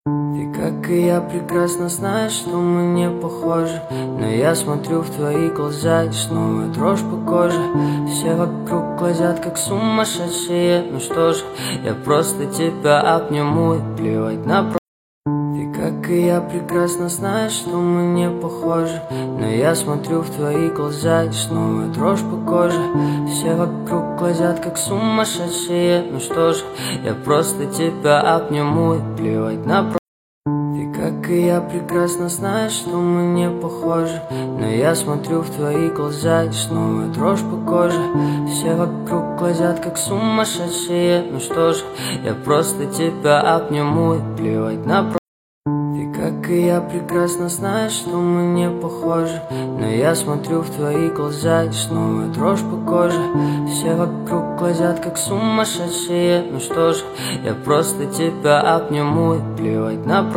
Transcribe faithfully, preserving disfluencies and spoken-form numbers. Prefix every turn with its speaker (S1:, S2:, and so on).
S1: Ты, как и я, прекрасно знаешь, что мы не похожи. Но я смотрю в твои глаза, и снова дрожь по коже. Все вокруг глазят, как сумасшедшие. Ну что ж, я просто тебя обниму и плевать на про... Ты, как и я, прекрасно знаешь, что мы не похожи. Но я смотрю в твои глаза, и снова дрожь по коже. Все вокруг глазят, как сумасшедшие. Ну что ж, я просто тебя обниму и плевать на про... Ты, как и я, прекрасно знаешь, что мы не похожи. Но я смотрю в твои глаза, и снова дрожь по коже. Все вокруг глазят, как сумасшедшие. Ну что ж, я просто тебя обниму и плевать на про... Ты, как и я, прекрасно знаешь, что мы не похожи. Но я смотрю в твои глаза, и снова дрожь по коже. Все вокруг глазят, как сумасшедшие. Ну что ж, я просто тебя обниму и плевать на про...